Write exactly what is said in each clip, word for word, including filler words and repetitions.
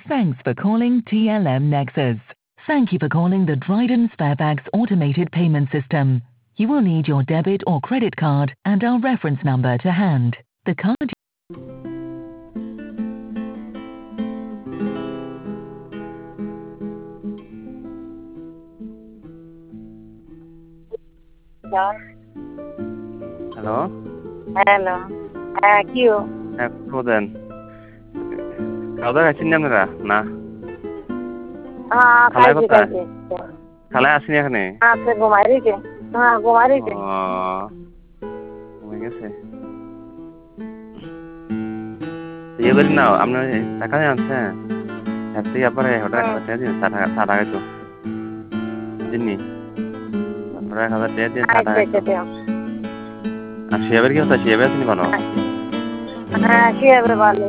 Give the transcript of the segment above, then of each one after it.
Thanks for calling T L M Nexus. Thank you for calling the Dryden Sparebags automated payment system. You will need your debit or credit card and our reference number to hand. The card hello, hello. হ্যাঁ, কি ও? হ্যাঁ খোদেন। খাওয়া দাওয়া খাইছেন আপনারা? না। হ্যাঁ, খালায় খাইছি কোথায়? খাইছি। খালায় আসেনি এখানে? আছে ঘুমাই রয়েছে। হ্যাঁ, ঘুমাই ও রয়েছে। হয়ে গেছে। ইয়ে করি না, আপনার টাকা আনছেন? এর থেকে আবার এক হাজার হুম। টাকা দিন, ষাট ষাট টাকা তো দিননি। আপনারা এক হাজার টাকা দিন, ষাট আচ্ছা টাকা আচ্ছা তো। দিও। আর শিয়াবের কি হতো? শিয়াবে আসেনি ভালো? হ্যাঁ, কি হবে ভালো?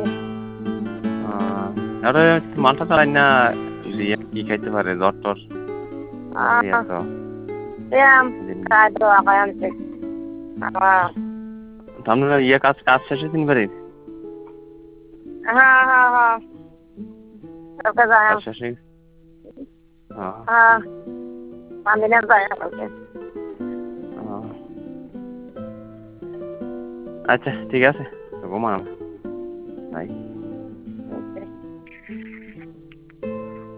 আরে মালটা চালাই না দিয়ে কি খাইতে পারে জ্বর টর এই আহ, তো ব্যায়াম দিননি। কাজ দেওয়া হয় আনছে। হ্যাঁ আপনারা ইয়ে কাজ কাজ শেষে দিন পারে হ্যাঁ হ্যাঁ হ্যাঁ ওকে যাই। কাজ শেষে হ্যাঁ হ্যাঁ আমি না যাই ওকে। হ্যাঁ। আচ্ছা ঠিক আছে ঘুমান। বাই।